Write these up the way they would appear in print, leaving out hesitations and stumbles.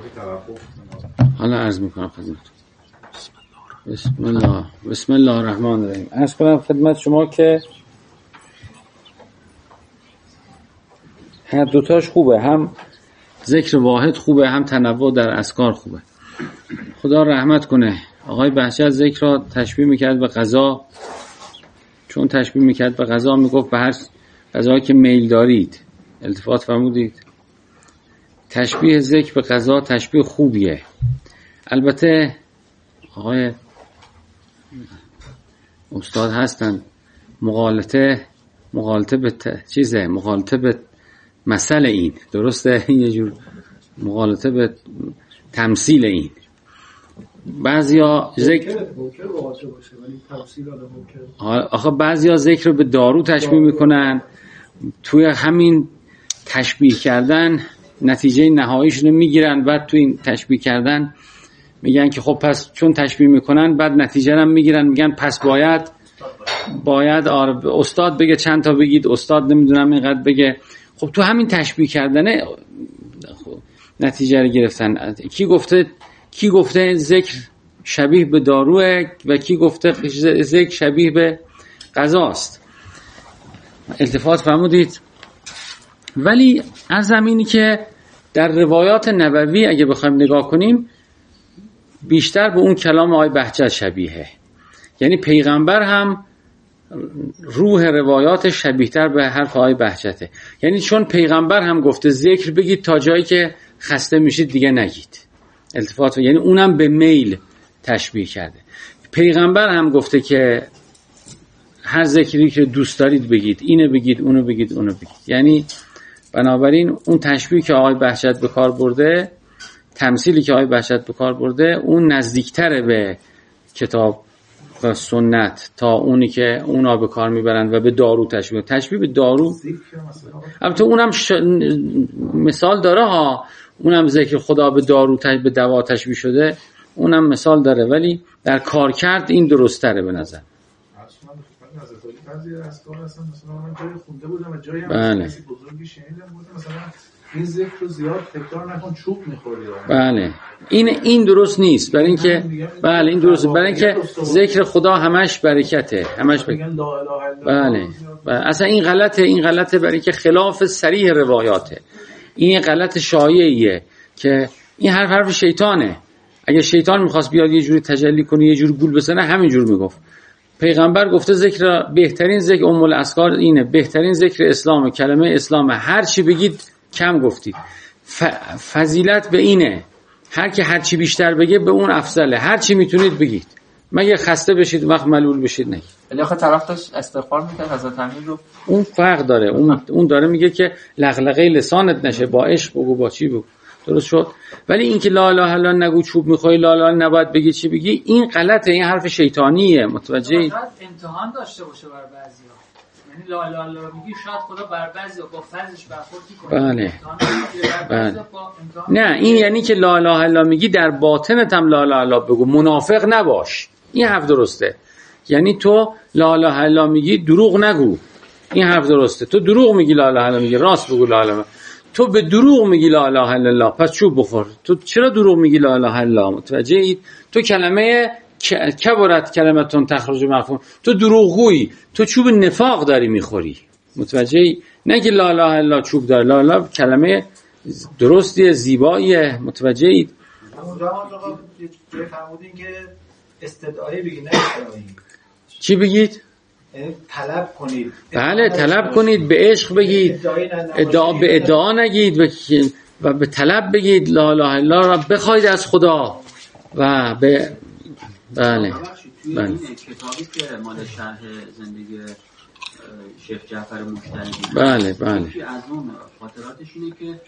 حالا عرض میکنم خدمت. بسم الله الرحمن الرحیم. عرض کنم خدمت شما که هر دوتاش خوبه، هم ذکر واحد خوبه، هم تنوع در اذکار خوبه. خدا رحمت کنه. آقای بهجت ذکر را تشبیه میکرد به غذا، چون تشبیه میکرد به غذا میگفت به هر غذایی که میل دارید. التفات فرمودید. تشبیه ذکر به غذا تشبیه خوبیه. البته آقای استاد هستن مغالطه به مغالطه به مثل این درسته، یه جور مغالطه به تمثیل این. بعضیا ذکر آخه بعضیا ذکر رو به دارو تشبیه میکنن، توی همین تشبیه کردن نتیجه نهاییشون رو میگیرن، بعد توی این تشبیه کردن میگن که خب پس چون تشبیه میکنن بعد نتیجه رو میگیرن، میگن پس باید استاد بگه چند تا بگید، استاد نمیدونم اینقدر بگه. خب تو همین تشبیه کردنه نتیجه رو گرفتن. کی گفته ذکر شبیه به داروه و کی گفته ذکر شبیه به غذاست؟ التفات فرمودید. ولی از زمینی که در روایات نبوی اگه بخوایم نگاه کنیم بیشتر به اون کلام آقای بهجت شبیهه، یعنی پیغمبر هم روح روایات شبیه‌تر به حرف آقای بهجته. یعنی چون پیغمبر هم گفته ذکر بگید تا جایی که خسته میشید دیگه نگید. التفات، یعنی اونم به میل تشبیه کرده. پیغمبر هم گفته که هر ذکری که دوست دارید بگید، اینو بگید، اونو بگید، اونو بگید. یعنی بنابراین اون تشبیه که آقای بهجت به کار برده، تمثیلی که آقای بهجت به کار برده، اون نزدیکتره به کتاب و سنت تا اونی که اونا به کار میبرند و به دارو تشبیه به دارو. البته اونم مثال داره ها، اونم ذکر خدا به دارو به دوا تشبیه شده، اونم مثال داره، ولی در کار کرد این درست تره به نظر. بله. این ذکر رو زیاد تکرار نکن چوب می‌خوری. بله. این درست نیست، برای اینکه بله این درسته، برای اینکه ذکر خدا همش برکته، همش بله. اصلا این غلطه برای اینکه خلاف صریح روایاته. این غلط شایعیه که این حرف شیطانه. اگه شیطان می‌خواست بیاد یه جوری تجلی کنه، یه جوری گول بزنه، همین جور میگفت. پیغمبر گفته ذکر بهترین ذکر ام الاذکار اینه، بهترین ذکر اسلام، کلمه اسلام، هر چی بگید کم گفتید. فضیلت به اینه، هر چی بیشتر بگه به اون افضله. هر چی میتونید بگید، مگه خسته بشید وقت ملول بشید نگید. ولی آخه طرف داشت استغفار میکنه حضرت امیر رو، اون فرق داره. اون داره میگه که لغلقه لسانت نشه، با عشق بگو، با چی بگو. درست شد. ولی اینکه لا اله الا نگو چوب میخوای، لا اله نباید بگی چی بگی، این غلطه، این حرف شیطانیه. متوجه؟ شاید امتحان داشته باشه بر بعضیا. یعنی لا اله الا میگی شاید خدا بر بعضیا با فضلش برخورد کنه. بله. نه، این یعنی که لا اله الا میگی در باطنت هم لا اله الا بگو، منافق نباش. این حرف درسته. یعنی تو لا اله الا میگی دروغ نگو. این حرف درسته. تو دروغ میگی لا اله الا میگی، راست بگو لا اله. تو به دروغ میگی لا اله الا الله، پس چوب بخور. تو چرا دروغ میگی لا اله الا الله؟ متوجه اید؟ تو کلمه کبرت کلمتون تخرج مفهوم، تو دروغگویی، تو چوب نفاق داری میخوری. متوجه ای؟ نه که لا اله الا چوب داره. لا اله کلمه درستیه، زیباییه. متوجه اید؟ اونجا آقا جای فرمودین که استدعایی بگید، نه ادعایی. چی بگید؟ طلب کنید. بله، طلب کنید، به عشق بگید، به ادعا نگید و به طلب بگید. لا اله الا را بخواید از خدا و به بله. بله. کتابی که مال شرح زندگی شیخ جعفر مجتهدی، بله که از اون خاطراتش اینه که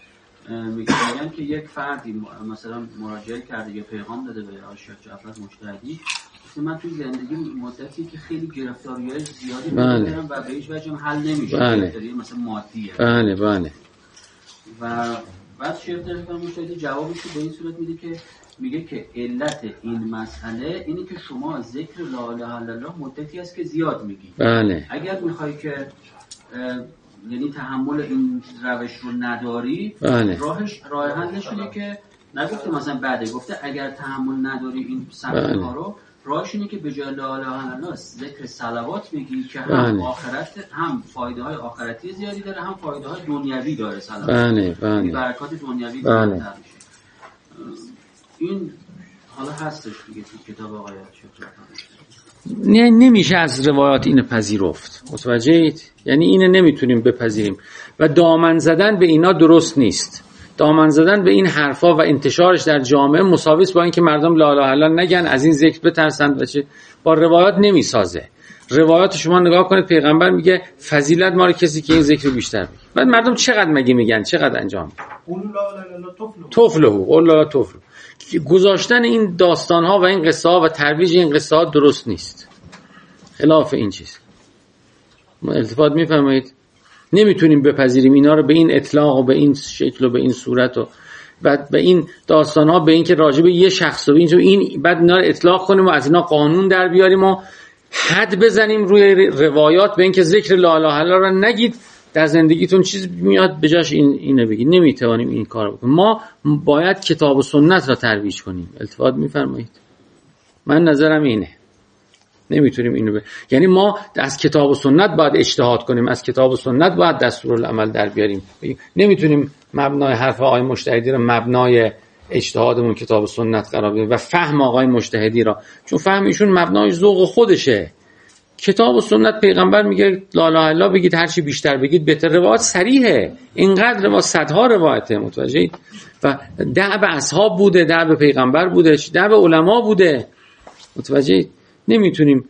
میگن که یک فردی مثلا مراجعه کرده یا پیغام داده به شیخ جعفر مجتهدی، من توی زندگی مدتی که خیلی گرفتاری‌های زیادی دارم و به هیچ وجه حل نمیشه. گرفتاری مثلا مادیه. بله. و بعد شیخ جعفر مجتهدی جوابش به این صورت میده که میگه که علت این مسئله اینه که شما ذکر لا اله الا الله مدتی است که زیاد میگی. بله. اگر میخوای که یعنی تحمل این روش رو نداری، بله. راه حلش اینه که نگفته مثلا بعده، گفته اگر تحمل نداری این سبب رو، راهش اینه که به جای لا اله الا الله ذکر صلوات بگی که هم آخرت، هم فایده های آخرتی زیادی داره، هم فایده های دنیوی داره صلوات. برکات دنیوی داره. این حالا هستش دیگه تو کتاب آقای نه، نمیشه از روایات اینو پذیرفت. متوجهید؟ یعنی اینو نمیتونیم بپذیریم و دامن زدن به اینا درست نیست. دامن زدن به این حرفا و انتشارش در جامعه مساوی است با اینکه مردم لا اله الا الله نگن، از این ذکر بترسن. با روایات نمیسازه. روایات شما نگاه کنید، پیغمبر میگه فضیلت مال کسی که این ذکر بیشتر میگه. بعد مردم چقدر میگن، چقدر انجام میدن. اون لا اله الا الله تفلحوا. گذاشتن این داستان‌ها و این قصه ها و ترویج این قصه ها درست نیست. خلاف این چیز. ما التفات میفرمایید؟ نمیتونیم بپذیریم اینا رو به این اطلاق و به این شکل و به این صورت و بعد به این داستان‌ها، به این که راجع به یه شخص و این بعد اینا رو اطلاق کنیم و از اینا قانون در بیاریم و حد بزنیم روی روایات به این که ذکر لا اله الا الله رو نگید، در زندگیتون چیز میاد بجاش اینو بگید. نمیتوانیم این کارو بکنیم. ما باید کتاب و سنت را ترویج کنیم. التفات میفرمایید؟ من نظرم اینه. نمیتونیم اینو یعنی ما از کتاب و سنت باید اجتهاد کنیم، از کتاب و سنت باید دستورالعمل در بیاریم. نمیتونیم مبنای حرف آقای مجتهدی رو مبنای اجتهادمون کتاب و سنت قرار بدیم و فهم آقای مجتهدی را، چون فهم ایشون مبنای ذوق خودشه. کتاب و سنت پیغمبر میگه لا اله الا الله بگید، هر چی بیشتر بگید بهتر. روایت صریحه، اینقدر روایت، صدها روایته. متوجهید؟ و دعو اصحاب بوده، دعو پیغمبر بوده، دعو علما بوده. متوجهید؟ نمیتونیم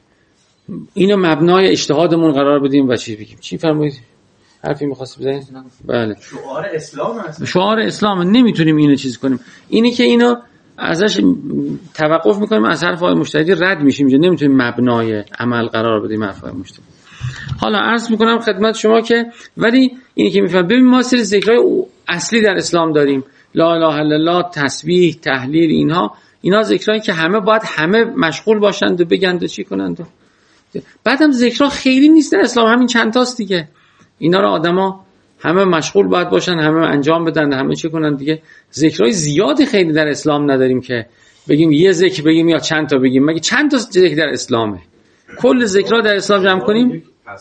اینو مبنای اجتهادمون قرار بدیم و چی بگیم. چی فرمایید؟ حرفی می‌خواستید بزنید؟ بله. شعار اسلام هست. شعار اسلام. نمیتونیم اینو چیز کنیم. اینی که اینو ازش توقف میکنیم، از حرف آقای مجتهدی رد میشیم. نمیتونیم مبنای عمل قرار بدیم حرف آقای مجتهدی. حالا عرض میکنم خدمت شما که ولی اینی که میفهم، ببین ما سری ذکرهای اصلی در اسلام داریم، لا اله الا الله، تسبیح، تهلیل، اینا ذکرهایی که همه مشغول باشند و بگند و چی کنند. بعدم ذکرها خیلی نیست در اسلام، همین چند تاست دیگه. اینا رو آدما همه مشغول باید باشن، همه انجام بدن، همه چی کنن دیگه. ذکرهای زیادی خیلی در اسلام نداریم که بگیم یه ذکر بگیم یا چند تا بگیم. مگه چند تا ذکر در اسلامه؟ کل ذکرها در اسلام جمع کنیم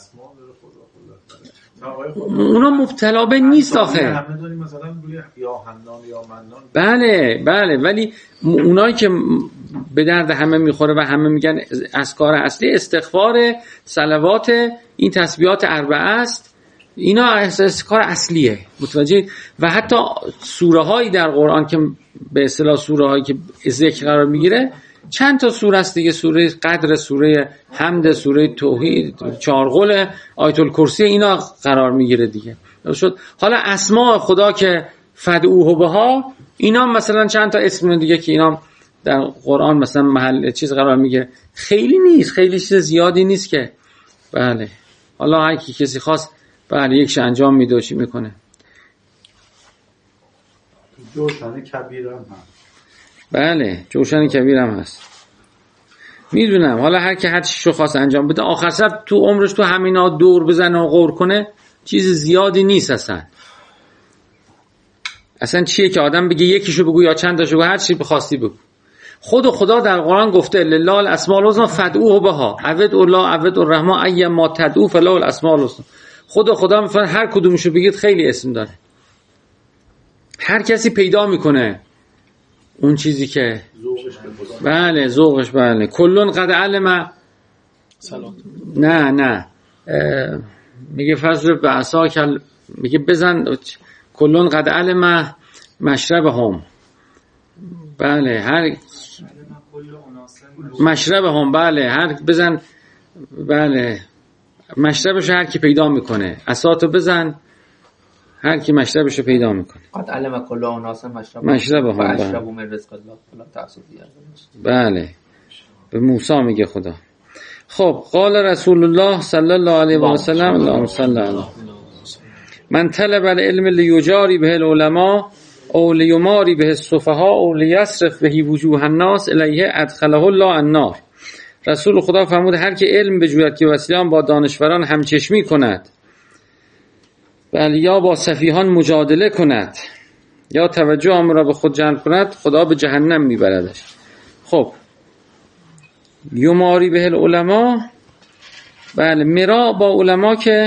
اونا مبتلا به نیست آخه. همه داریم مثلا یا حنان یا منان. بله ولی اونایی که به درد همه میخوره و همه میگن اذکار اصلی استغفار، صلوات، این تسبیحات اربعه است، اینا اذکار اصلیه. متوجه؟ و حتی سوره هایی در قرآن که به اصطلاح سوره هایی که ذکر قرار میگیره چند تا سوره است دیگه. سوره قدر، سوره حمد، سوره توحید، چارقل، آیت الکرسی، اینا قرار میگیره دیگه. شد حالا اسماء خدا که فدعوه بها، اینا مثلا چند تا اسم دیگه که اینا در قرآن مثلا محل چیز قرار میگیره. خیلی نیست، خیلی چیز زیادی نیست که. بله حالا هر کی کسی خواست بله یکش انجام میده و چی میکنه. جوشن کبیر هم هست. بله جوشن کبیر هم هست، میدونم. حالا هر کی هر چیشو خواست انجام بده، آخر سر تو عمرش تو همینا دور بزنه و غور کنه، چیز زیادی نیست اصلا چیه که آدم بگه یکیشو بگو یا چند تاشو بگو، هر چی بخواستی بگو. خدا در قرآن گفته لله الاسماء الحسنی فدعوه بها، عبد الله عبد الرحمن ایما تدعو فله الاسماء الحسنی. خدا میفرماید هر کدومشو بگید خیلی اسم داره. هر کسی پیدا میکنه اون چیزی که بله ذوقش. بله کلون قد علم نه میگه فضل به عصا میگه بزن کلون قد علم مشربهم. بله هر مشربهم، بله هر بزن، بله مشربش هر کی پیدا میکنه، عصاتو بزن هر کی مشربشو پیدا میکنه. قد علم کل اناس مشربهم فاشربوا من رزق الله فلا تعصوا فيه. بله به موسی میگه خدا. خب قال رسول الله صلی الله علیه و سلم اللهم صل علی من طلب العلم لیجاری به العلماء او لیماری به السفهاء او لیصرف به وجوه الناس الیه ادخله الله النار. رسول خدا فرمود هر که علم بجوید که وسیله با دانشوران همچشمی کند، بله یا با سفیهان مجادله کند، یا توجه عامه را به خود جلب کند خدا به جهنم میبردش. خب یماری به العلماء، بله مرا با علما که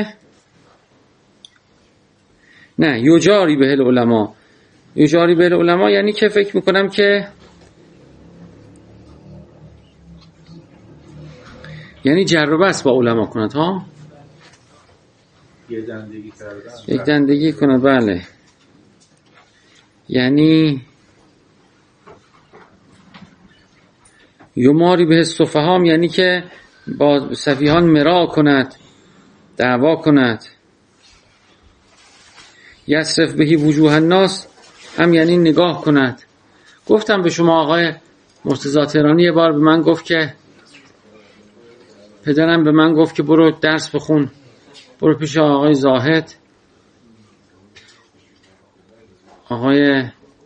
نه، یجاری به العلماء. یجاری به العلماء یعنی که فکر میکنم که یعنی جر و بحث با علما کند ها، یک دندگی کند. بله یعنی یماری به السفهاء یعنی که با سفیهان مرا کند، دعوا کند. یصرف بهی وجوه الناس هم یعنی نگاه کند. گفتم به شما آقای مرتضی تهرانی یه بار به من گفت که پدرم به من گفت که برو درس بخون، برو پیش آقای زاهد، آقای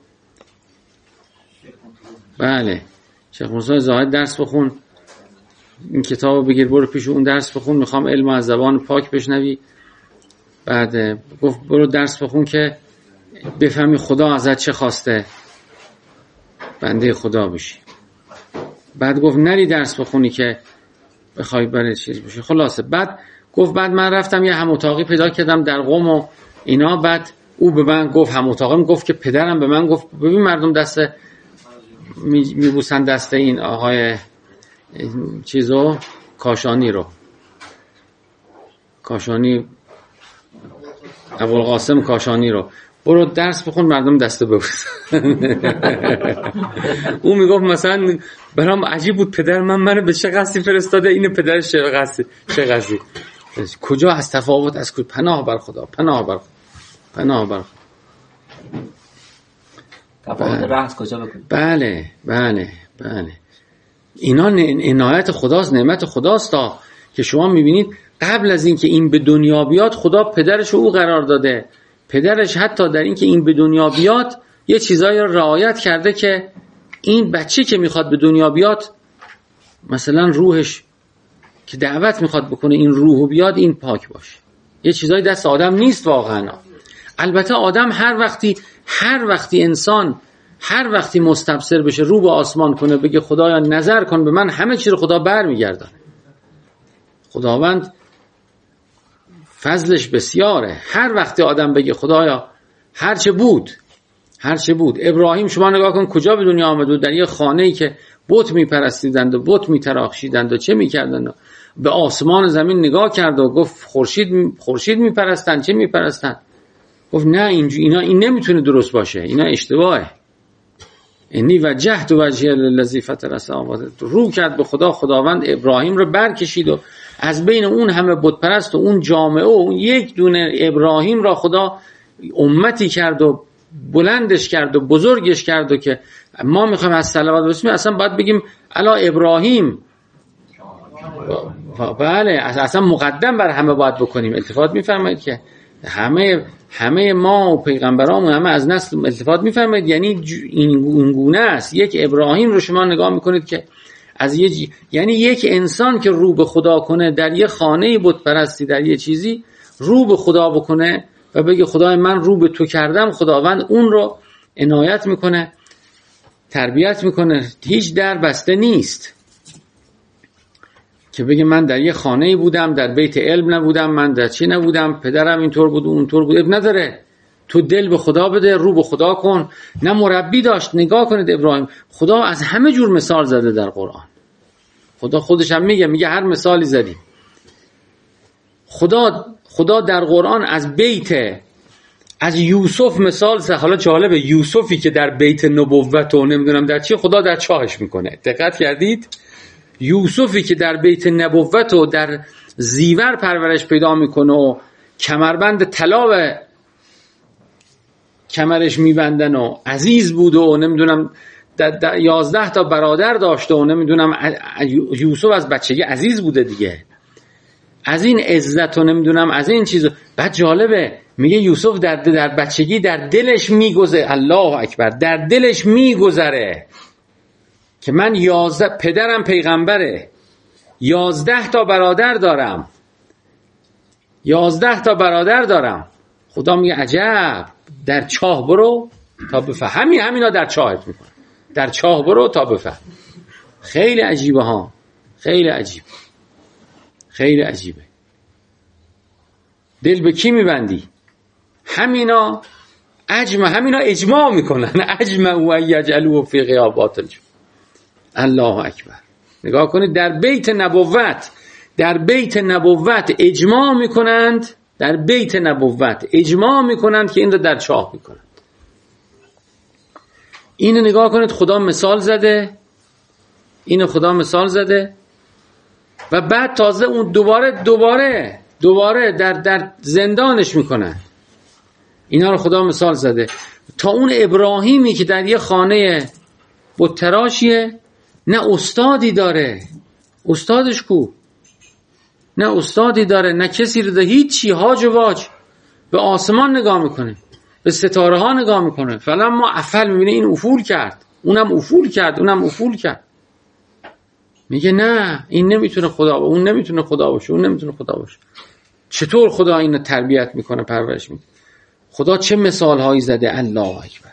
بله شیخ موسی زاهد درس بخون، این کتابو بگیر برو پیش اون درس بخون، میخوام علم از زبان پاک بشنوی. بعد گفت برو درس بخون که بفهمی خدا ازت چه خواسته، بنده خدا بشی. بعد گفت نری درس بخونی که بخوای برای چیز بشی. خلاصه بعد گفت بعد من رفتم یه هم اتاقی پیدا کردم در قم و اینا. بعد او به من گفت، هم اتاقم گفت که پدرم به من گفت ببین مردم دست میبوسن دست این آقای چیزو کاشانی رو، کاشانی ابوالقاسم کاشانی رو، برو درس بخون مردم دست ببوسن. او میگفت مثلا برام عجیب بود پدر منو به چه قصدی فرستاده، اینو پدرش چه قصدی کجا از تفاوت از کجا. پناه بر خدا، پناه بر خدا، پناه بر خدا. تفاوت راه از کجا بکنید؟ بله بله بله اینا عنایت خداست، نعمت خداست تا که شما میبینید قبل از اینکه این به دنیا بیاد خدا پدرش او قرار داده. پدرش حتی در اینکه این به دنیا بیاد یه چیزایی رو رعایت کرده که این بچه که میخواد به دنیا بیاد مثلا روحش که دعوت میخواد بکنه این روحو بیاد این پاک باشه. یه چیزایی دست آدم نیست واقعا. البته آدم هر وقتی انسان هر وقتی مستبصر بشه رو به آسمان کنه بگه خدایا نظر کن به من، همه چیز رو خدا برمیگردونه. خداوند فضلش بسیاره. هر وقتی آدم بگه خدایا هرچه بود. ابراهیم شما نگاه کن کجا به دنیا آمد، در یه خانه‌ای که بت میپرستیدند و بت میتراخشیدند و چه میکردند، به آسمان زمین نگاه کرد و گفت خورشید میپرستند، چه میپرستند. گفت نه این نمیتونه درست باشه، اینا اشتباهه. انی وجهت وجهی للذی فطر السماوات، رو کرد به خدا. خداوند ابراهیم رو برکشید و از بین اون همه بت پرست و اون جامعه و اون یک دونه ابراهیم را خدا امتی کرد و بلندش کرد و بزرگش کرد و که ما میخوایم از صلوات برسیم اصلا باید بگیم الا ابراهیم. بله اصلا مقدم بر همه باید بکنیم. التفات میفرمایید که همه ما و پیغمبرامون همه از نسل التفات میفرمایید، یعنی این گونه است. یک ابراهیم رو شما نگاه میکنید که از یعنی یک انسان که رو به خدا کنه در یه خانه بت پرستی، در یه چیزی رو به خدا بکنه و بگه خدای من رو به تو کردم، خداوند اون رو عنایت میکنه، تربیت میکنه. هیچ در بسته نیست که بگه من در یه خانه بودم، در بیت علم نبودم، من در چی نبودم، پدرم اینطور بود اونطور بود. نداره. تو دل به خدا بده، رو به خدا کن. نه مربی داشت. نگاه کنید ابراهیم، خدا از همه جور مثال زده در قرآن. خدا خودش هم میگه هر مثالی زدیم. خدا در قرآن از یوسف مثال زده. حالا جالبه یوسفی که در بیت نبوت و نمیدونم در چی، خدا در چاهش میکنه. دقت کردید؟ یوسفی که در بیت نبوت و در زیور پرورش پیدا میکنه و کمربند طلا به کمرش میبندن و عزیز بود و نمیدونم 11 تا برادر داشته و نمیدونم یوسف از بچگی عزیز بوده دیگه، از این عزت و نمیدونم از این چیز. بعد جالبه میگه یوسف در بچگی در دلش میگذره، الله اکبر، در دلش میگذره که من پدرم پیغمبره، 11 تا برادر دارم، 11 تا برادر دارم. خدا میگه عجب، در چاه برو تا بفهم. همینا در چاهت میکنن. در چاه برو تا بفهم. خیلی عجیبه ها، خیلی عجیب، خیلی عجیبه. دل به کی میبندی؟ همینا اجماع میکنن. اجمعوا یجعلوا فی غیابات الجب. الله اکبر. نگاه کنید در بیت نبوت اجماع میکنند، در بیت نبوت اجماع میکنند که این رو در چاه میکنند. اینو نگاه کنید، خدا مثال زده و بعد تازه اون دوباره در زندانش میکنن. اینا رو خدا مثال زده. تا اون ابراهیمی که در یه خانه بت تراشیه، نه استادی داره، استادش کو؟ نه استادی داره، نه کسی رو داره، هیچی، هاج و واج. به آسمان نگاه میکنه، به ستاره ها نگاه میکنه. فلما افل میبینه این افول کرد، اونم افول کرد. میگه نه این نمیتونه خدا باشه، اون نمیتونه خدا باشه. چطور خدا اینو تربیت میکنه، پرورش میده؟ خدا چه مثال هایی زده. الله اکبر.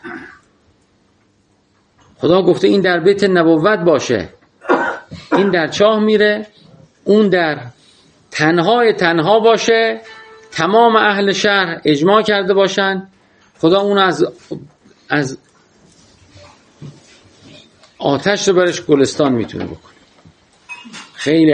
خدا گفته این در بیت نبوت باشه، این در چاه میره، اون در تنها باشه، تمام اهل شهر اجماع کرده باشن، خدا اون از آتش رو برش گلستان میتونه بکنه. خیلی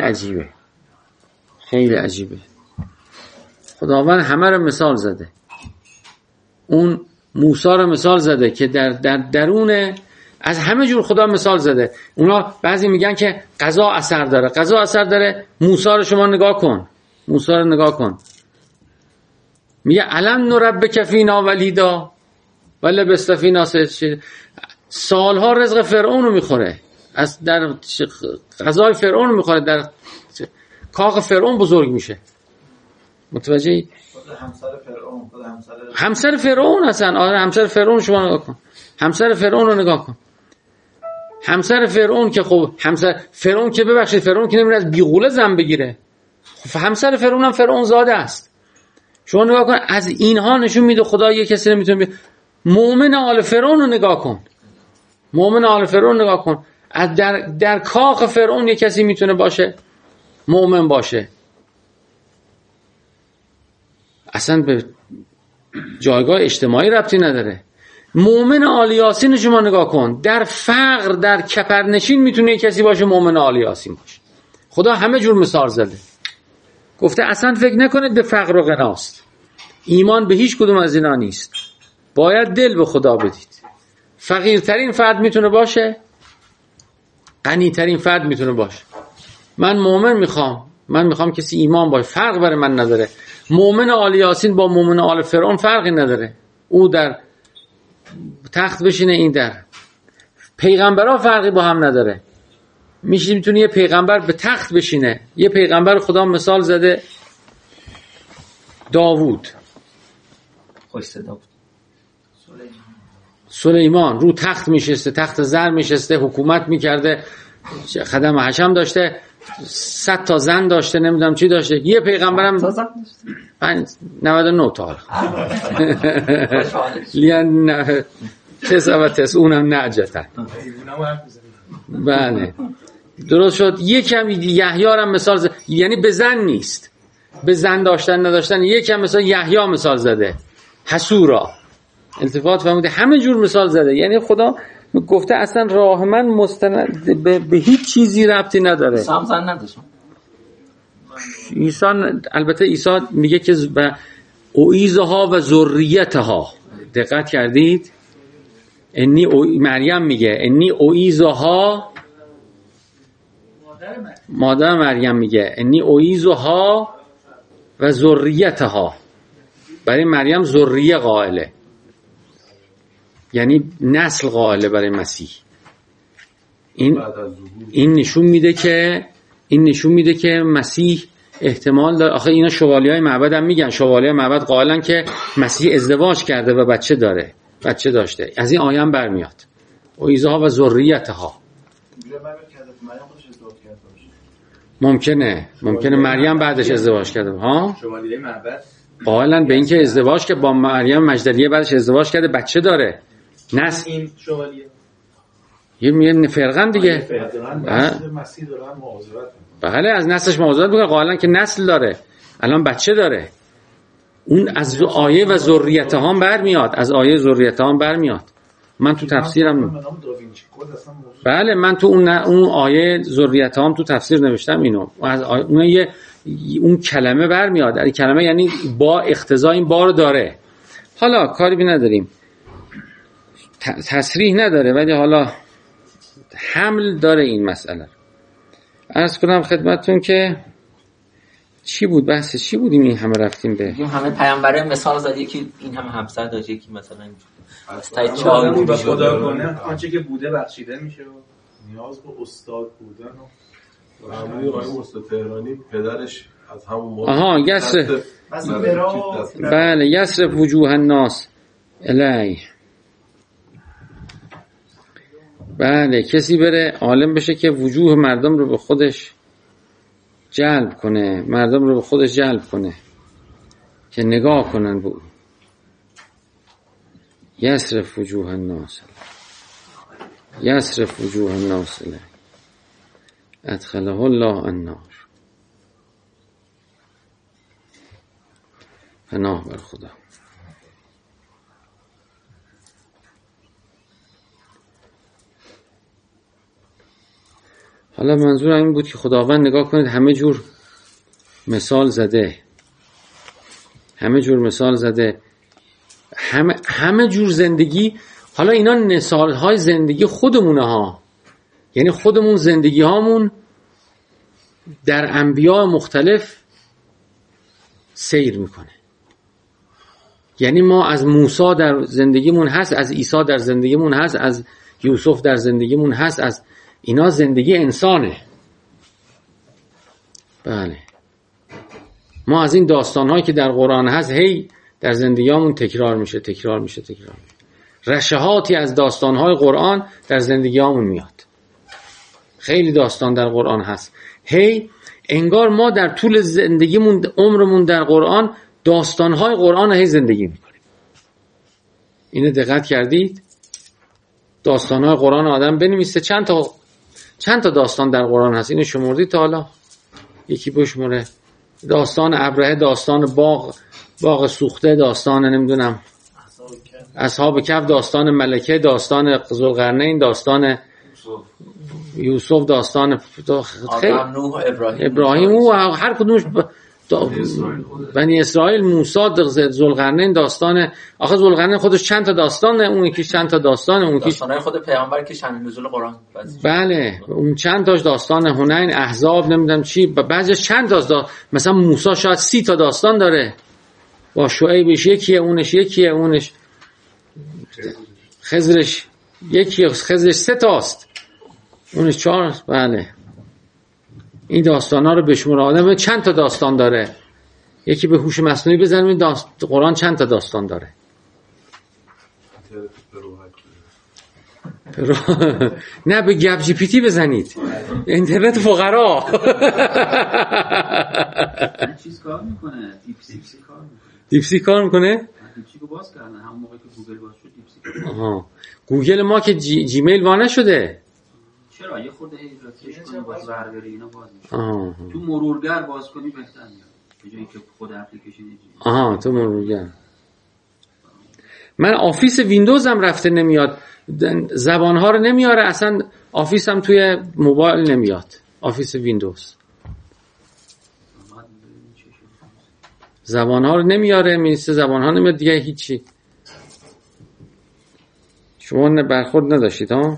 عجیبه. خداوند همه رو مثال زده. اون موسی رو مثال زده که در درون از همه جور خدا مثال زده. اونا بعضی میگن که قضا اثر داره. موسی رو شما نگاه کن. میگه علم نربک فینا ولیدا ولبست فینا سنین. سالها رزق فرعون رو میخوره، از در غذای فرعون رو میخوره، در کاخ فرعون بزرگ میشه. متوجهی؟ همسر فرعون هستن. آره همسر فرعون شما نگاه کن. همسر فرعون که خب همسر فرعون که ببخشید فرعون که نمیره از بیغوله زن بگیره. خب همسر فرعون هم فرعون زاده است. شما نگاه کن، از اینها نشون میده خدا یه کسی نمیتونه مؤمن آل فرعون رو نگاه کن. از در کاخ فرعون یه کسی میتونه باشه مؤمن باشه. اصلا به جایگاه اجتماعی ربطی نداره. مؤمن آل یاسین شما نگاه کن، در فقر در کپرنشین میتونه یه کسی باشه مؤمن آل یاسین باشه. خدا همه جور مثال زده. گفته اصلا فکر نکنید به فقر و غناست. ایمان به هیچ کدوم از اینا نیست. باید دل به خدا بدید. فقیرترین فرد میتونه باشه، غنیترین فرد میتونه باشه. من مؤمن میخوام کسی ایمان باشه، فرق برای من نداره. مؤمن آل یاسین با مؤمن آل فرعون فرقی نداره. او در تخت بشینه، این در. پیغمبرها فرقی با هم نداره. میتونه یه پیغمبر به تخت بشینه. یه پیغمبر خدا مثال زده، داوود، خوش صدا بود. سلیمان رو تخت میشسته، تخت زر میشسته، حکومت میکرده، خدم حشم داشته، 100 تا زن داشته، نمیدونم چی داشته. یه پیغمبرم 99 تا لیان 99 نعجتن. بله درست شد. یکم یحیی هم مثال زده، یعنی به زن نیست، به زن داشتن نداشتن. یکم مثال یحیی مثال زده، حسورا، التفات فهمیده، همه جور مثال زده. یعنی خدا گفته اصلا راه من مستند به هیچ چیزی ربطی نداره. سام زن نداشت. البته عیسی میگه که اویزها و ذریتها، دقت کردید؟ مریم میگه انی اویزها، مادر مریم میگه انی اویزها و ذریتها. برای مریم ذریه قائله، یعنی نسل قائله برای مسیح. این نشون میده که مسیح احتمال داره. آخه اینا شوالیای معبد هم میگن، شوالیای معبد قائلن که مسیح ازدواج کرده و بچه داشته. از این آیه هم برمیاد اویزها و ذریتها. ممکنه مریم بعدش ازدواج کرده. ها شوالیای معبد قائلن به این که ازدواج که با مریم مجدلیه بعدش ازدواج کرده، بچه داره. نسل این شوالیه یه فرقن دیگه. فرقن مسیح دارن مواظبت. بله از نسلش مواظبت میکنه. قائلا که نسل داره، الان بچه داره. اون از آیه و ذریته هم برمیاد، از آیه ذریته هم برمیاد. من تو تفسیرم بله من تو اون آیه ذریته هم تو تفسیر نوشتم اینو. از اون کلمه برمیاد. این کلمه یعنی با اقتضای این بارو داره. حالا کاری بی نداریم، تصریح نداره، ولی حالا حمل داره این مسئله. عرض کنم خدمتتون که چی بود بحث چی بودیم این همه رفتیم به این همه پیامبره مثال زد، یکی این همه همسر داشت، یکی مثلا استاد چای به خدا کنه آنچه که بوده بخشیده میشه و نیاز به استاد بودن و معمولی آقای استاد تهرانی پدرش از همون موقع یسر بله یسر وجوه الناس الی. بله کسی بره عالم بشه که وجوه مردم رو به خودش جلب کنه، مردم رو به خودش جلب کنه که نگاه کنن به او. یصرف وجوه الناس یصرف وجوه الناس ادخله الله النار. پناه بر خدا. حالا منظور این بود که خداوند نگاه کنید همه جور مثال زده، همه جور مثال زده، همه جور زندگی. حالا اینا مثال‌های زندگی خودمونه ها، یعنی خودمون زندگی هامون در انبیاء مختلف سیر میکنه. یعنی ما از موسی در زندگیمون هست، از عیسی در زندگیمون هست، از یوسف در زندگیمون هست، از اینا زندگی انسانه. بله ما از این داستان‌هایی که در قرآن هست هی در زندگیامون تکرار میشه. رشحاتی از داستان‌های قرآن در زندگیامون میاد. خیلی داستان در قرآن هست. هی انگار ما در طول زندگیمون، عمرمون در قرآن، داستان‌های قرآن هی زندگی میکنیم. اینو دقت کردید؟ داستان‌های قرآن آدم بنویسه چند تا داستان در قرآن هست. اینو شمردید تا حالا؟ یکی بشمره. داستان ابرهه، داستان باغ سوخته، داستان نمیدونم اصحاب کهف، داستان ملکه، داستان ذوالقرنین، داستان یوسف، داستان نوح، ابراهیم و هر کدومش بنی اسرائیل، موسی، ذوالقرنین. داستان آخه ذوالقرنین خودش چند تا داستانه، اون یکی چند تا داستانه، اون یکی داستانای خود پیامبر که شأن نزول قرآن. بله اون چند تاش داستان هنین، احزاب، نمیدونم چی، بعضیش چند تا مثلا موسی شاید 30 تا داستان داره. با شعیبش یکیه، اونش یکیه، اونش خضرش یکیه، خضرش 3 تاست، اونش 4. بله این داستانا رو بشمور. آدم چند تا داستان داره. یکی به هوش مصنوعی بزنید قرآن چند تا داستان داره. نه به گپ جی پی تی بزنید، اینترنت فقرا. چیز کار میکنه، دیپسیک کار میکنه. دیپسیک کار میکنه؟ دیپسیکو باز کردن همون موقع که گوگل باز شد. دیپسیک. آها گوگل ما که جیمیل وا نشده. چرا یه خورده هیدراتش کنی باز برداری اینا باز میشه. تو مرورگر باز کنی بهتر میاد به جایی که خود اپلیکیشن ایجاد. تو مرورگر. من آفیس ویندوزم رفته نمیاد، زبانها رو نمیاره اصلا. آفیسم توی موبایل نمیاد، آفیس ویندوز زبانها رو نمیاره، میسته زبانها نمیاد دیگه هیچی. شما برخورد نداشتید ها؟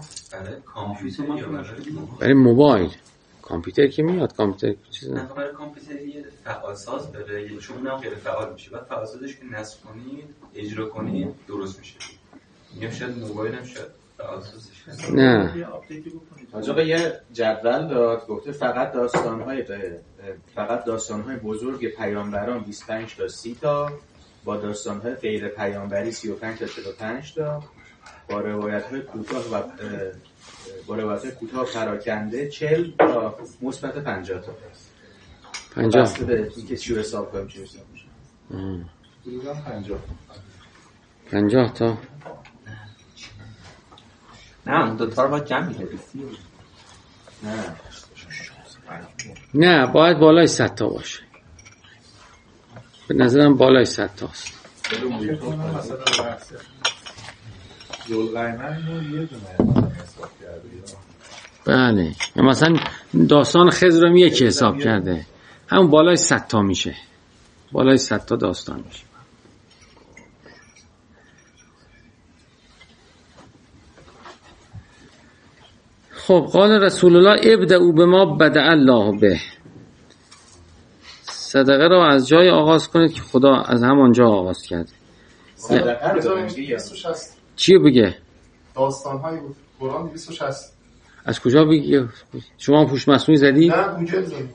برای موبایل. کامپیوتر که میاد، کامپیوتر چیز نه. برای کامپیوتر یه فعال ساز داره، یه چون هم غیر فعال میشه، بعد فعال سازش که نصب کنید، اجرا کنید، درست میشه. میگم شاید موبایل هم شاید فعال سازش نه. آقا یه جدول داد گفته فقط داستان‌های بزرگ پیامبران 25 تا 30 تا، با داستان‌های غیر پیامبری 35 تا 45 تا، با روایت‌های کوتاه پراکنده 40 تا مثبت 50 تا. 50 بسته به اینکه چی رو حساب کنیم چی حساب میشه. 50 تا نه اون دوتا رو باید جمع می‌نویسی. نه باید بالای 100 تا باشه. به نظرم بالای 100 تاست. مثلا بحث ذوالقرنین رو یه دونه حساب کرده. بله مثلا داستان خضر رو یکی حساب کرده، همون بالای 100 تا میشه، بالای 100 تا داستان میشه. خب قال رسول الله ابدأوا بما بدأ الله به، صدقه رو از جای آغاز کنید که خدا از همانجا آغاز کرده. صدقه رو بذاریم 260 چیو بگه؟ داستان‌های بود قرآن 260. از کجا بگی؟ شما پوش مصنوعی زدی؟ نه اونجا بزنیم.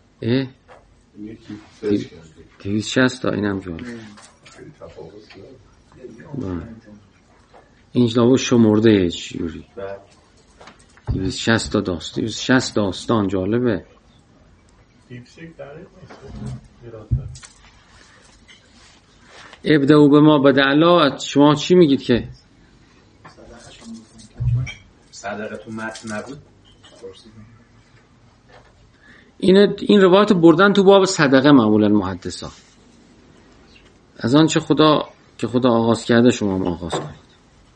260 تا اینم جالب. اینجا شمرده چجوری؟ 260 تا داستان، 260 داستان جالبه. ابدأوا بما بدأ الله، شما چی میگید که صدقه تو متن نبود؟ این روایت بردن تو باب صدقه معمولا محدثا، از آنچه خدا آغاز کرده شما هم آغاز کنید.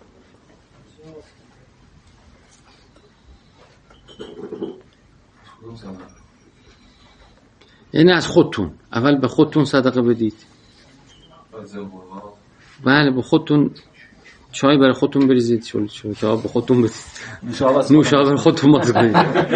یعنی از خودتون، اول به خودتون صدقه بدید. بله به خودتون چای برای خودتون بریزید، چای به خودتون بدید، نوشابه خودتون باز کنید.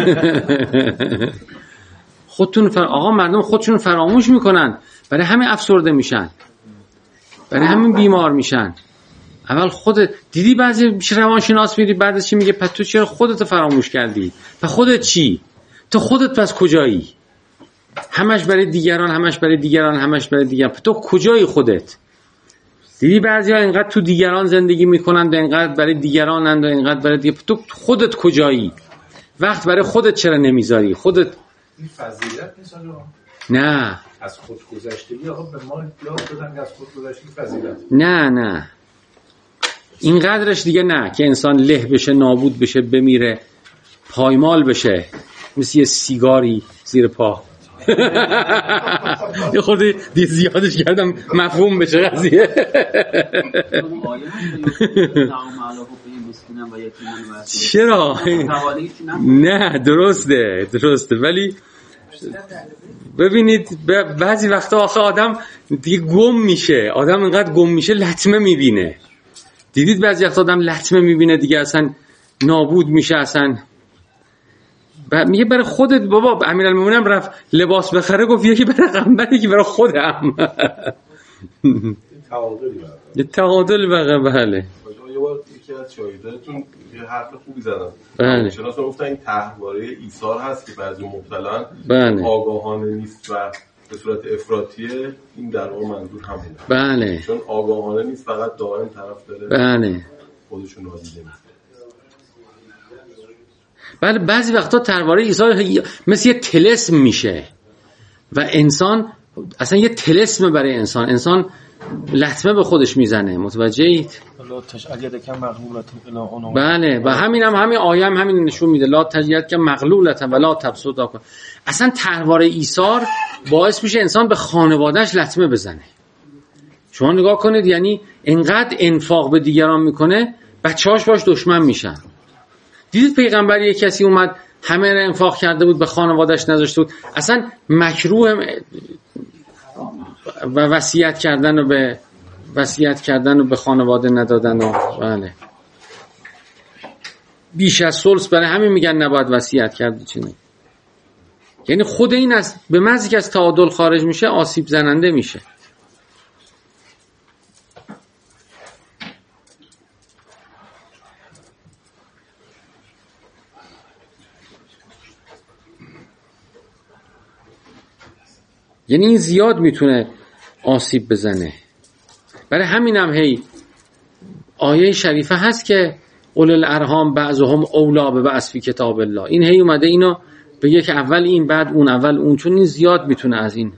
خودتون آقا مردم خودشون فراموش میکنن، برای همین افسرده میشن، برای همین بیمار میشن. اول خودت دیدی بعضی روانشناس میری بعدش چی میگه؟ پس تو چرا خودت فراموش کردی؟ پس خودت چی؟ تو خودت پس کجایی؟ همش برای دیگران، همش برای دیگران، همش برای دیگران. تو کجایی خودت؟ دیدی بعضیا اینقدر تو دیگران زندگی میکنن، اینقدر برای دیگرانند و اینقدر برای دیگران. تو خودت کجایی؟ وقت برای خودت چرا نمیذاری؟ خودت این فضیلت نیست آقا. نه از خودگذشتگی آقا به ما یاد دادن از خودگذشتگی فضیلت. نه اینقدرش دیگه نه که انسان له بشه، نابود بشه، بمیره، پایمال بشه مثل یه سیگاری زیر پا. یه خورده زیادش کردم مفهوم بشه قضیه. چرا؟ نه درسته ولی ببینید بعضی وقتا آخه آدم دیگه گم میشه، آدم اینقدر گم میشه لطمه میبینه. دیدید بعضی وقتا آدم لطمه میبینه دیگه اصلا نابود میشه اصلا. میگه برای خودت بابا. امیرالمومنین رفت لباس بخره گفت یکی برای پیغمبر یکی برای خودم. یه تعادل بله. یه بار یکی از شاهدانتون یه حرف خوبی زدن. بله. شناسا گفتن این طرحواره ایثار هست که بعضی مبتلان بله. آگاهانه نیست و به صورت افراطیه، این در واقع منظور همونه. بله. چون آگاهانه نیست، فقط دائم طرف داره. بله. خودشون نادیده نیست. بله بعضی وقتا طرحواره ایثار مثل یه طلسم میشه و انسان اصلا یه طلسم برای انسان لطمه به خودش میزنه. متوجهید؟ بله و همین آیه همین نشون میده لا تجید که مغلولت ولا تبسطا کن. اصلا طرحواره ایثار باعث میشه انسان به خانوادهش لطمه بزنه. شما نگاه کنید، یعنی انقدر انفاق به دیگران میکنه بچه‌هاش باش دشمن میشن. دیدید پیغمبر یک کسی اومد همه را انفاق کرده بود به خانواده‌اش نذاشته بود، اصلا مکروه و وصیت کردن و به خانواده ندادن و بله بیش از ثلث. برای همین میگن نباید وصیت کرد. چیزی یعنی خود این از به محضی که از تعادل خارج میشه آسیب زننده میشه. یعنی این زیاد میتونه آسیب بزنه. برای همینم هی آیه شریفه هست که اولو الارحام بعضهم اولی ببعض فی کتاب الله. این هی اومده اینو بگه که اول این بعد اون، اول اون، چون این زیاد میتونه از این.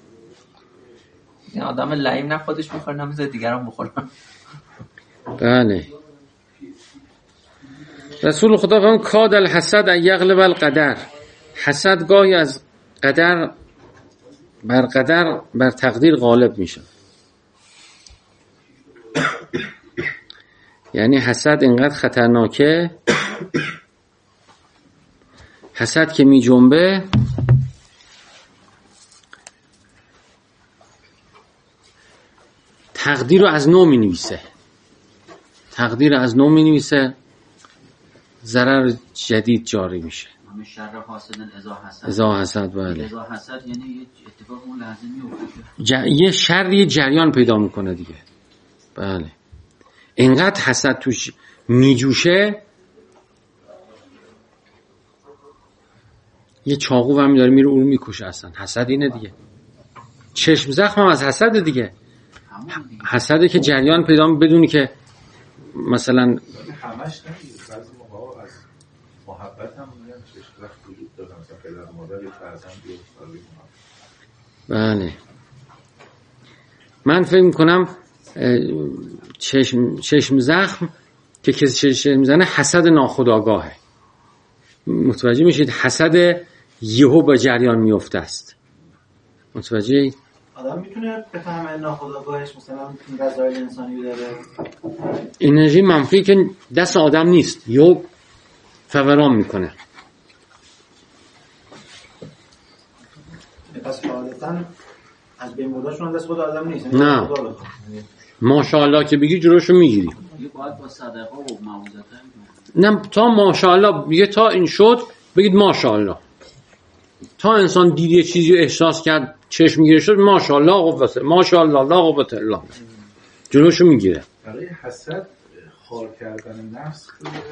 این آدم لعیم نه خودش میخوره نه میذاره دیگران بخورن. بله رسول خدا فرمود کاد الحسد ان یغلب القدر، حسد گاهی از قدر بر تقدیر غالب میشه. یعنی حسد اینقدر خطرناکه، حسد که می جنبه تقدیر رو از نو می نویسه، تقدیر از نو می نویسه، ضرر جدید جاری میشه. همه شر حاسدن اذا حسد. بله، اذا حسد یعنی یه اتفاق اون لحظه میفته، یه شری جریان پیدا میکنه دیگه. بله، اینقدر حسد توش میجوشه، یه چاقو هم داره میره اون میکشه. اصلا حسد اینه دیگه. چشم زخم هم از حسد دیگه. حسده که جریان پیدا بدونی که مثلا همش نمیگه، بعضی موقع از محبت هم میگن چشم زخم وجود داره، مثلا پدر مادر یه فرزندی بله. من فکر میکنم چشم زخم که کسی چشم میزنه حسد ناخودآگاهه. متوجه میشید؟ حسد یهو به جریان میفته است. متوجه؟ آدم میتونه بفهمه ناخودآگاهش مثلا این وظایف انسانی داره، انرژی منفی که دست آدم نیست یهو فوران میکنه. پس فعالتاً از بین برداشون دست خود آدم نیست. نه ماشاءالله که بگی جلوشو میگیری. باید با صدقه و معوذات. نه تا ماشاءالله بگه، تا این شد بگید ماشاءالله. تا انسان دید یه چیزی احساس کرد چشم میگیره شد ماشاءالله قوت، ماشاءالله لا قوت الا بالله، جلوشو میگیره. برای حسد خار کردن نفس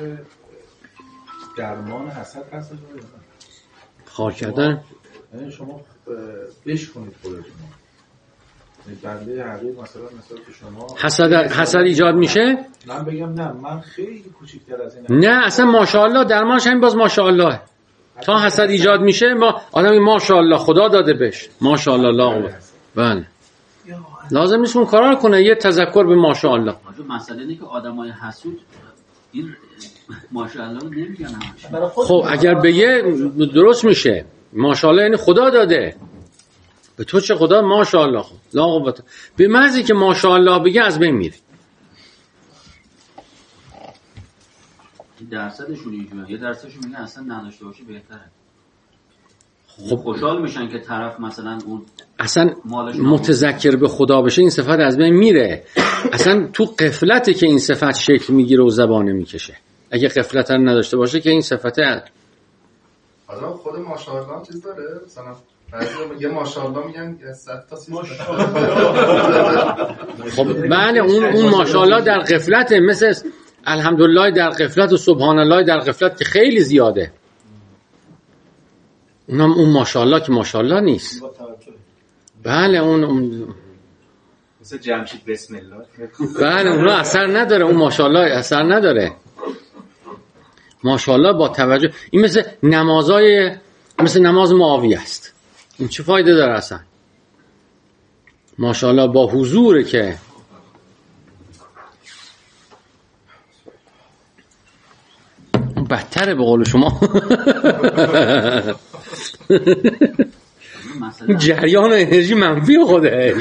درمان حسد هست؟ خار کردن یعنی شما بشکنید خودتون، بنده حقیق مثلا که شما حسد ایجاد میشه. من بگم نه من خیلی کوچیک‌تر از این، نه اصلا ماشاءالله درمانش همین باز ماشاءالله. تا حسد ایجاد میشه ما آدمی ماشاءالله خدا داده بهش ماشاءالله لا قوت. بله لازم نیست اون کارا کنه، یه تذکر به ماشاءالله. مسئله اینه که آدمای حسود این ماشاءالله رو نمیگن همش. خب اگر بگه درست میشه. ماشاءالله یعنی خدا داده به تو، چه خدا ماشاءالله لا قوت. به محضی که ماشاءالله بگه از بین میره. درصدشون اینجوریه، یه درصدشون میگه اصلا نداشته باشه بهتره. خب خوشحال میشن که طرف مثلا اون اصلا متذکر به خدا بشه، این صفت از بین میره. اصلا تو غفلته که این صفت شکل میگیره و زبانه میکشه. اگه غفلت رو نداشته باشه که این صفت آدم خود ماشاءالله چیز داره، مثلا بعضی میگه ماشاءالله میگن 100 تا 300. خب بله اون ماشاءالله در غفلته، مثل الحمدلله در غفلت و سبحان الله در غفلت که خیلی زیاده. اون ماشاءالله که ماشاءالله نیست. بله اون مثل جمشید بسم الله. بله اون اثر نداره، اون ماشاءالله اثر نداره. ماشاءالله با توجه، این مثل نماز معاویه است. این چه فایده داره اصلا؟ ماشاءالله با حضوره که بدتره به قول شما. جریان انرژی منفی خوده.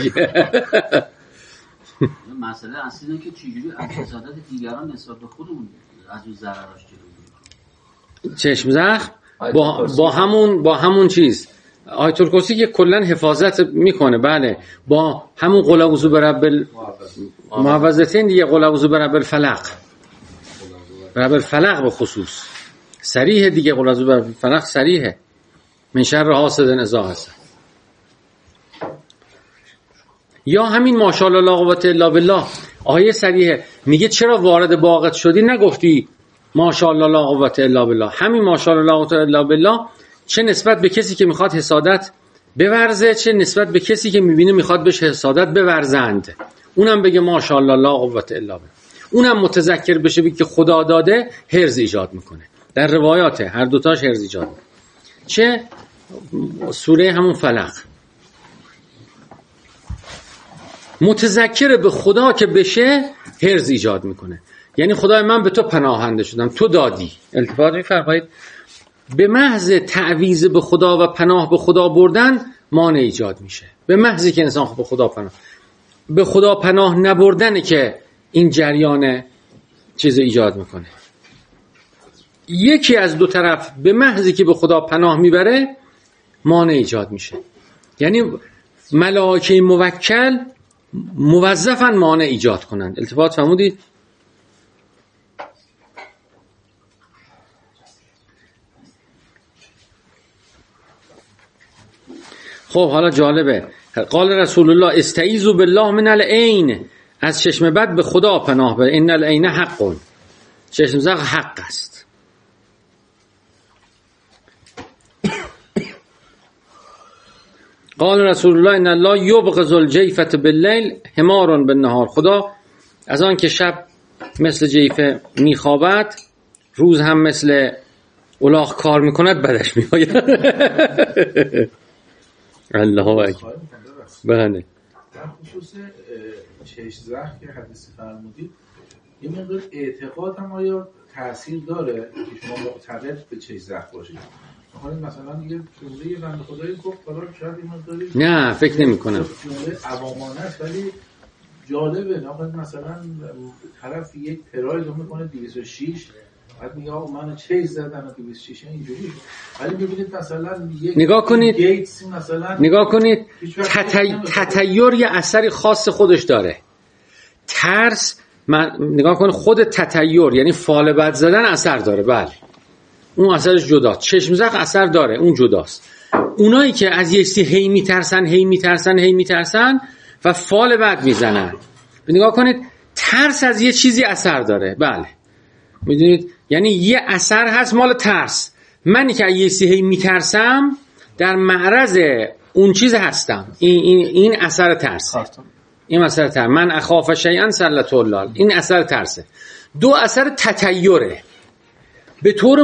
مسئله اصلی اینه که چجوری از حسادت دیگران نسبت به خودمون از اون ضرراش جلوگیری. چشم زخم با همون چیز آیت الکرسی که کلا حفاظت میکنه. بله با همون قل اعوذ برب المعوذتین دیگه، قل اعوذ برب الفلق، برب الفلق به خصوص صریح دیگه، قل اعوذ برب الفلق صریحه. من شر حاسد اذا حسد. یا همین ماشاءالله لا قوت الا بالله، آیه صریحه میگه چرا وارد باغت شدی نگفتی ماشاءالله لا قوت الا بالله. همین ماشاءالله لا قوت الا بالله چه نسبت به کسی که میخواد حسادت بورزه، چه نسبت به کسی که میبینه میخواد بهش حسادت بورزند، اونم بگه ماشاءالله لا قوت الا بالله. اونم متذکر بشه بگه که خدا داده، حرز ایجاد میکنه. در روایات هر دوتاش حرز ایجاد میکنه. چه سوره همون فلق. متذکر به خدا که بشه حرز ایجاد میکنه. یعنی خدای من به تو پناهنده شدم، تو دادی. التفات می‌فرمایید به محض تعویض به خدا و پناه به خدا بردن مانع ایجاد میشه. به محضی که انسان به خدا پناه نبردنه که این جریان چیز ایجاد میکنه. یکی از دو طرف به محضی که به خدا پناه میبره مانع ایجاد میشه. یعنی ملائکه موکل موظفن مانع ایجاد کنند. التفات فرمودید؟ خب حالا جالبه، قال رسول الله استعیذوا بالله من العین، از چشم بد به خدا پناه بر، ان العین حق، چشم زخم حق است. قال رسول الله ان الله یبغض الجیفة باللیل حمار بالنهار، خدا از آن که شب مثل جیفه میخوابد روز هم مثل الاغ کار میکند بدش میآید. الله اکبر. بله در خصوص چشم زخم که حدیث فرمودید، یه مقدار اعتقاد هم آیا تأثیر داره که شما معتقد به چشم زخم باشید؟ مثلا یه جمله بنده خدایی گفت حالا شاید این مقداری نه فکر نمی کنم جمله عوامانه است، ولی جالبه. نه مثلا طرف یک پراید رو میکنه 206 بعد میگه آقا من چه زدن 206 اینجوری، ولی ببینید مثلا یک نگاه کنید گیتس مثلا نگاه کنید تطیر یه اثری خاص خودش داره. ترس نگاه کنید خود تطیر یعنی فال بد زدن اثر داره، بله اون اثرش جداست. چشم زخم اثر داره، اون جداست. اونایی که از یه چیزی هی میترسن و فال بد میزنن، نگاه کنید ترس از یه چیزی اثر داره، بله میدونید، یعنی یه اثر هست مال ترس. منی که یه چیزی هی میترسم در معرض اون چیز هستم، این اثر ترسه. این اثر ترس، من اخاف شیئا سلط الله، این اثر ترسه. دو اثر تطیره. به طور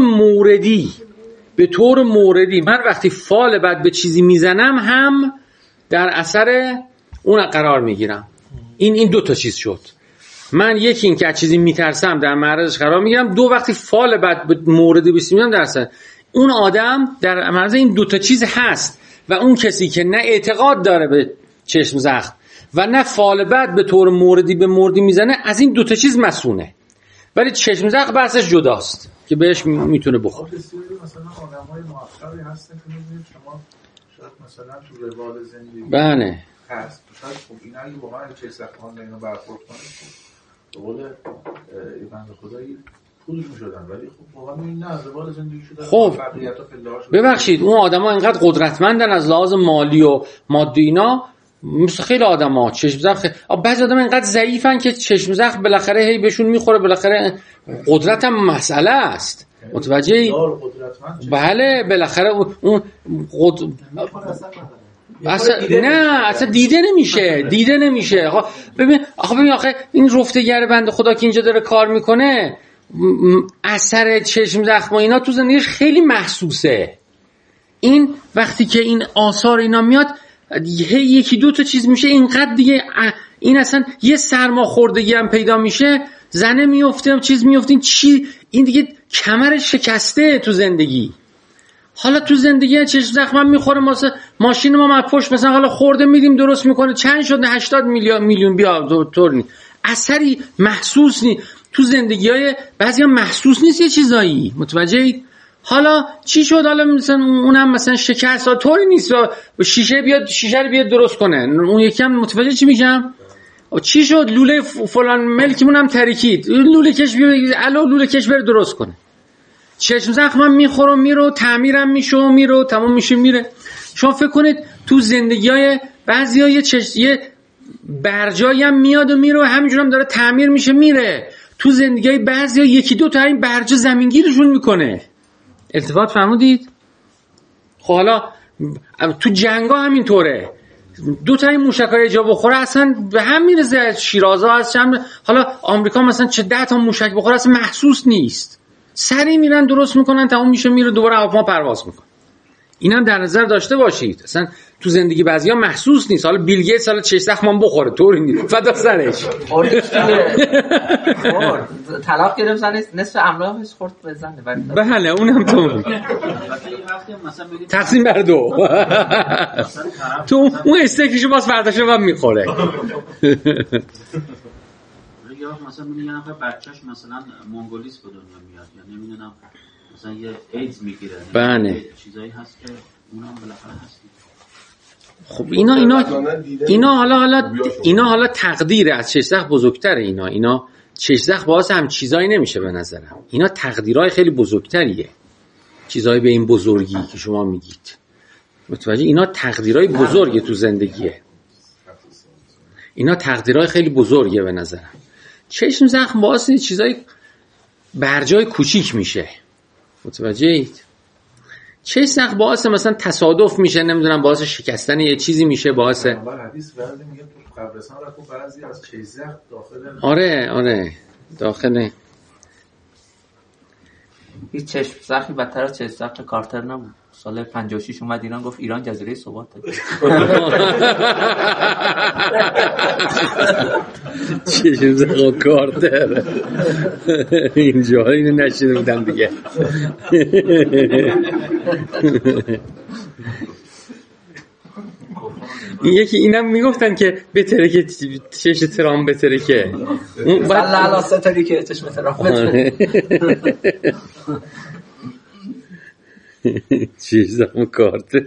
موردی من وقتی فال بد به چیزی میزنم هم در اثر اون قرار میگیرم. این دو تا چیز شد. من یکی این که از چیزی میترسم در معرضش قرار میگیرم، دو وقتی فال بد به موردی بسیارم در اثر اون آدم در معرض این دو تا چیز هست. و اون کسی که نه اعتقاد داره به چشم زخم و نه فال بد به طور موردی به موردی میزنه از این دو تا چیز مسئونه. ولی چشم زخم بحثش جداست که بهش میتونه بخوره. مثلا آدم‌های موفقی هستن که می‌بینید شما شاید مثلا تو روال زندگی بله هست، شاید خب این اگه واقعا چه سخت اینا برخورد کنه به قول بنده خدایی پول می‌شدن، ولی خب واقعا این نه روال زندگی شده. خب ببخشید اون آدم‌ها اینقدر قدرتمندن از لحاظ مالی و مادی اینا، مثل خیلی آدم‌ها چشم زخم بعضی آدم‌ها اینقدر ضعیفن که چشم زخم بالاخره هی بهشون میخوره، بالاخره قدرت هم مسئله است. متوجهی؟ بله بالاخره اون اصلا دیده نمیشه. ببین آخه این رفتگر بنده خدا که اینجا داره کار میکنه، اثر چشم زخم و اینا تو زندگیش خیلی محسوسه. این وقتی که این آثار اینا میاد یکی دو تا چیز میشه، اینقدر دیگه این اصلا یه سرماخوردگی هم پیدا میشه، زنه میفته چیز میفته، این دیگه کمرش شکسته تو زندگی. حالا تو زندگی چشم زخم میخوره، ماشین ما پشت مثلا حالا خورده میدیم درست میکنه، چند شده 80 میلیون بیا طور نی اثری محسوس نی تو زندگی‌های بعضیا محسوس نیست یه چیزایی. متوجهید؟ حالا چی شد؟ حالا مثلا اونم مثلا شکست طوری نیست شیشه رو بیاد درست کنه، اون یکی هم متوجه چی میگم؟ چی شد؟ لوله فلان ملکمون هم ترکید، لوله کش بره درست کنه. چشم زخم هم میخوره میره، تعمیرم میشه و میره، تمام میشه میره. شما فکر کنید تو زندگی‌های بعضیا یه برجایی هم میاد و میره، همینجور هم داره تعمیر میشه میره. تو زندگی‌های بعضیا یکی دو تا این برجا زمینگیرشون میکنه. التفات فرمودید؟ خب حالا تو جنگا همینطوره، دو تا این موشکای جا بخوره اصلا به هم میرزه. شیرازا هست حالا آمریکا مثلا چه 10 تا موشک بخوره اصلا محسوس نیست، سری میرن درست میکنن تمام میشه میره، دوباره هواپیما پرواز میکنه. اینم در نظر داشته باشید. اصلا تو زندگی بعضیا محسوس نیست. حالا بیل گیتس حالا چش زخم بخوره طوری نیست، فدا سرش. طلاق گرفت زنه نصف املاکش خورد به زنه. بله اونم تو تقسیم بر دو. تو اون استیکشو باز فرداشو بعد میخوره. یا مثلا یه نفر بچه‌ش مثلا مونگولیس به دنیا میاد یا نمیدونم مثلا یه ایدز میگیره. بله. چیزایی هست که اونم بالاخره هست. خب اینا حالا تقدیر از چشزخ بزرگتره. اینا چشزخ باعث هم چیزایی نمیشه به نظرم. اینا تقدیرهای خیلی بزرگتریه. چیزایی به این بزرگی که شما میگید. متوجه؟ اینا تقدیرهای بزرگه تو زندگیه. اینا تقدیرهای خیلی بزرگه به نظرم. چشم زخم باعث چیزای برجای کوچیک میشه. متوجه اید؟ چشم زخم باعث مثلا تصادف میشه، نمیدونم باعث شکستن یه چیزی میشه، باعث حدیث بعضی میگه تو قبرستان رفت و بعضی از چشم زخم داخل آره داخل هیچ چشم زخمی بدتر از چشم زخم کارتر نبود. سال 56 اومد ایران گفت ایران جزیره ثبات چشم زخم کارتر اینجا اینو نشیده بودم دیگه. یکی اینم میگفتن که بهتره که چش ترام بهتره که اون بعد لالا ستاری که چشم ترام بهتره. چش زخم کارتر.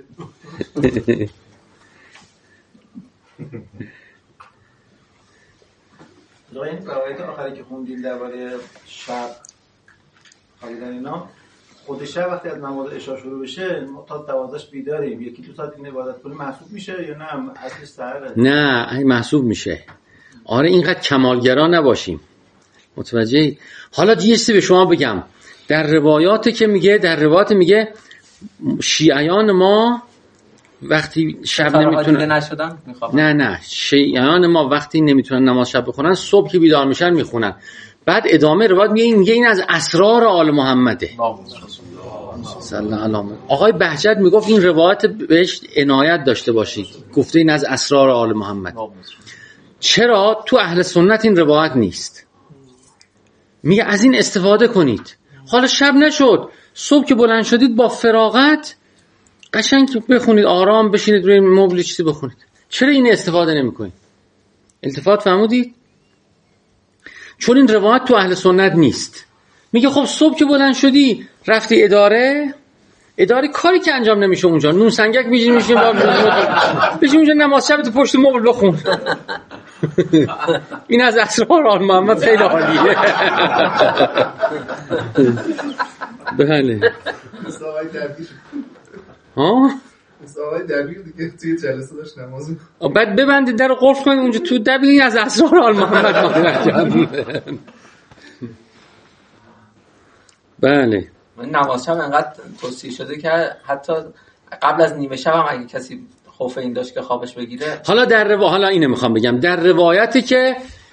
این روایت آخری که خوندیم درباره شب خالیدن اینا، خود شب وقتی از نماز عشا شروع بشه ما تا 12 بیداریم، یکی دو ساعت این عبادت کنیم محسوب میشه یا نه اصلش سحره؟ نه محسوب میشه. آره اینقدر کمالگرا نباشیم. متوجه؟ حالا یه چیزی به شما بگم. در روایات میگه شیعیان ما وقتی شب نمیتونن نه شیعیان ما وقتی نمیتونن نماز شب بخونن صبح که بیدار میشن میخونن. بعد ادامه روایت میگه این از اسرار آل محمده صلی الله علیه. آقای بهجت میگفت این روایت بهش عنایت داشته باشید، گفته این از اسرار آل محمد. چرا تو اهل سنت این روایت نیست؟ میگه از این استفاده کنید. حالا شب نشد، صبح که بلند شدید با فراغت قشنگ بخونید، آرام بشینید روی مبل چیزی بخونید. چرا این استفاده نمی‌کنید؟ التفات فرمودید؟ چون این روایت تو اهل سنت نیست. میگه خب صبح که بلند شدی رفتی اداره کاری که انجام نمیشه اونجا، نون سنگک میشین بشین اونجا نماز شب تو پشت مبل بخون. این از اسرار آل محمد خیلی عالیه. بله آقای دبیر دیگه توی جلسه داشت نماز بعد ببندید در رو قفل کنید اونجا تو دبیر از اسرار آل محمد. بله نماز شب انقدر توصیه شده که حتی قبل از نیمه شب هم اگه کسی خوف این داشت که خوابش بگیره. حالا اینو میخوام بگم در روایتی که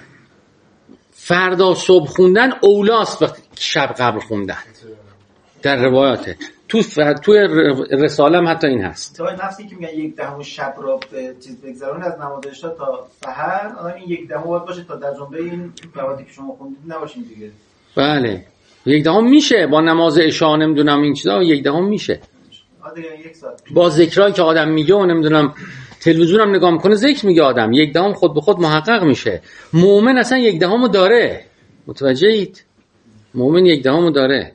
فردا صبح خوندن اولاست به شب قبل خوندن، در روایاته. تو رساله هم حتی این هست. تا نفسی که میگن 1/10 شب را به چیز بگذرون از نماز عشا تا سحر، این 1/10 باید باشه تا در جنبه این روایتی که شما خوندید نباشین دیگه. بله 1/10 میشه با نماز عشا، نمیدونم این چیزا 1/10 میشه. با ذکرایی که آدم میگه و نمیدونم تلویزیون هم نگاه میکنه ذکر میگه آدم، 1/10 خود به خود محقق میشه. مؤمن اصلا 1/10 داره. متوجه اید؟ مؤمن 1/10 داره.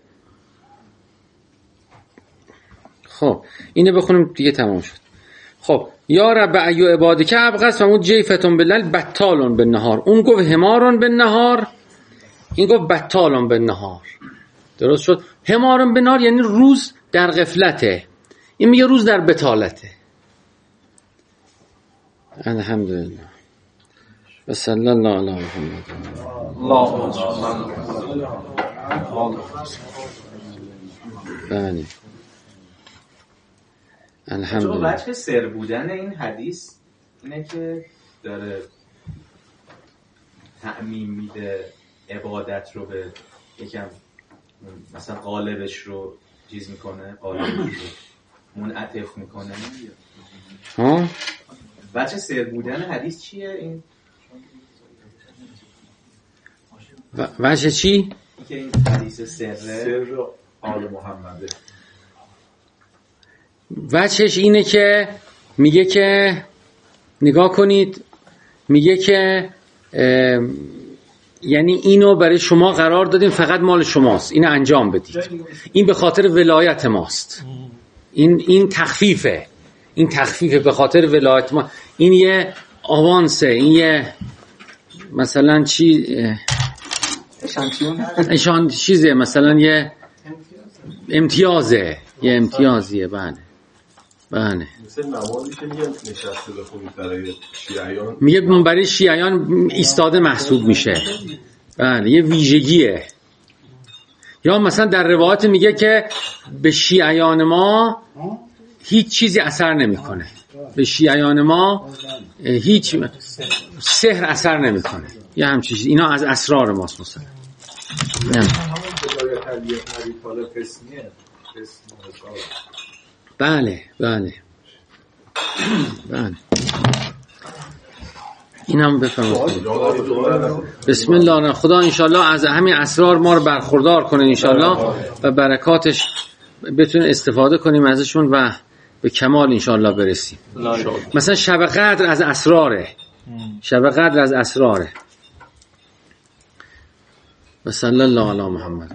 خب اینو بخونیم دیگه تمام شد. خب یا رب ایو عبادک ابغض و اون جیفتون باللیل بطالون بالنهار. اون گفت حمارون بالنهار، این گفت بطالون بالنهار. درست شد؟ حمارون بالنهار یعنی روز در غفلته، این میگه روز در بطالته. الحمدلله و صلی الله علی محمد. بله الحمدلله. وجه سر بودن این حدیث اینه که داره تعمیم میده عبادت رو به یکم مثلا قالبش رو چیز میکنه، قالبش رو منعطف میکنه. ها بچه سر بودن حدیث چیه این؟ وجه چی؟ که این حدیث سر آل محمده. وجهش اینه که میگه که نگاه کنید، میگه که یعنی اینو برای شما قرار دادیم فقط مال شماست، اینو انجام بدید، این به خاطر ولایت ماست، این تخفیفه، این تخفیفه به خاطر ولایت ما، این یه آوانسه، این یه مثلا چی اشان چیزه، مثلا یه امتیازه، یه امتیازیه. بله بله. مثل نمازی که میگن نشسته بخونید برای شیعیان، میگه برای شیعیان ایستاده محسوب میشه. بله یه ویژگیه. یا مثلا در روایات میگه که به شیعیان ما هیچ چیزی اثر نمیکنه، به شیعیان ما هیچ سحر اثر نمیکنه، یه همچین چیز. اینا از اسرار ماست مثلا. بله بله بله. این هم بفرمایید. بسم الله. خدا انشالله از همین اسرار ما رو برخوردار کنه انشالله و برکاتش بتونیم استفاده کنیم ازشون و به کمال انشالله برسیم. مثلا شب قدر از اسراره، شب قدر از اسراره. و صلی الله علی محمد.